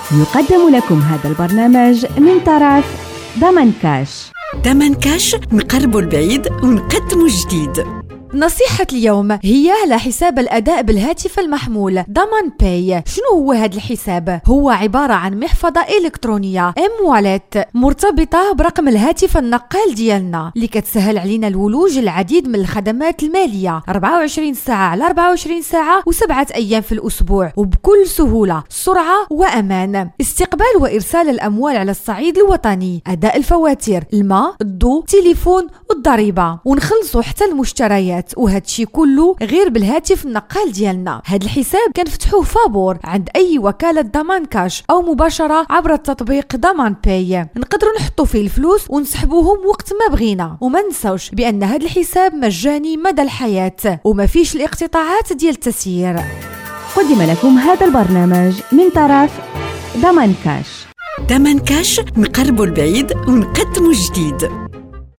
يقدم لكم هذا البرنامج من طرف ضمن كاش. ضمن كاش، نقربوا البعيد ونقدموا جديد. نصيحة اليوم هي على حساب الأداء بالهاتف المحمول ضمن باي. شنو هو هذا الحساب؟ هو عبارة عن محفظة إلكترونية والت مرتبطة برقم الهاتف النقال ديالنا اللي كتسهل علينا الولوج العديد من الخدمات المالية 24 ساعة على 24 ساعة و7 أيام في الأسبوع، وبكل سهولة، سرعة وأمان. استقبال وإرسال الأموال على الصعيد الوطني، أداء الفواتير، الماء، الضوء، تليفون والضريبة، ونخلصوا حتى المشتريات، وهادشي كله غير بالهاتف النقال ديالنا. هاد الحساب كنفتحوه فابور عند اي وكالة ضمان كاش او مباشرة عبر التطبيق ضمان باي. نقدروا نحطوا فيه الفلوس ونسحبوهم وقت ما بغينا، وما نساوش بان هاد الحساب مجاني مدى الحياة وما فيش الاقتطاعات ديال التسيير. قدم لكم هذا البرنامج من طرف ضمن كاش. ضمن كاش، نقربوا البعيد ونقدموا جديد.